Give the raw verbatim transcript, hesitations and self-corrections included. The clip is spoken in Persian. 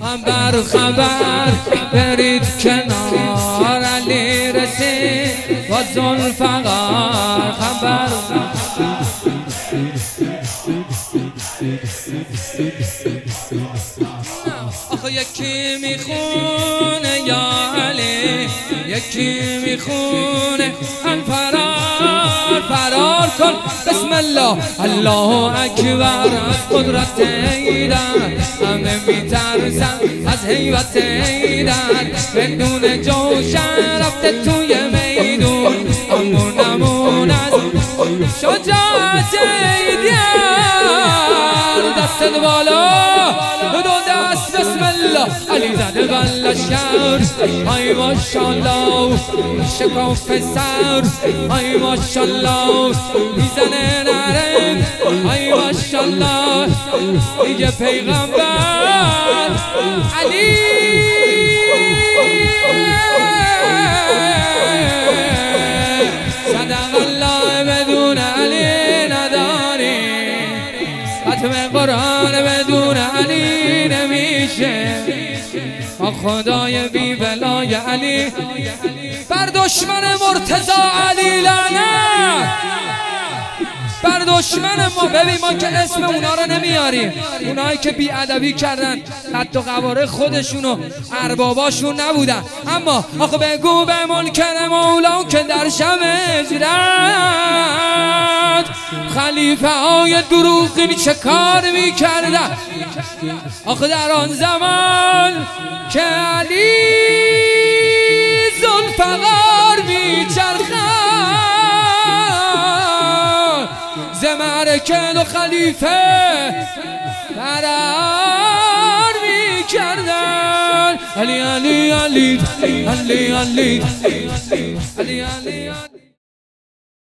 خبر خبر برید کنار علی رسید با ذوالفقار خبر آخه یکی میخونه یا علی یکی میخونه الفرار فرار کن بسم الله الله اکبر از قدرت ایدن همه میترسن از هیبت ایدن بدون جوشن رفته توی میدون امون امون از شجاعت ایدن دست بالا دو دست بسم الله علی زده بلشکر آی ماشالله شکاف سر آی ماشالله میزنه نرنگ آی ماشالله میگه پیغمبر علی صدق الله بدون علی نداری ختم قرآن بدون علی نمیشه با خدای بی بلای علی بر دشمن مرتضی علی لعنت بر دشمن ما. ببین ما که اسم اونا رو نمیاریم، اونایی که بی ادبی کردن قد و قواره خودشونو ارباباشون نبودن، اما آخه بگو به منکر مولا که در شب هجرت خلیفه های دروغین چه کار میکردن. آخه در آن زمان که علی ذوالفقار میچرخد زمرکه و خلیفه فرار میکردن. علی علی علی علی علی علی علی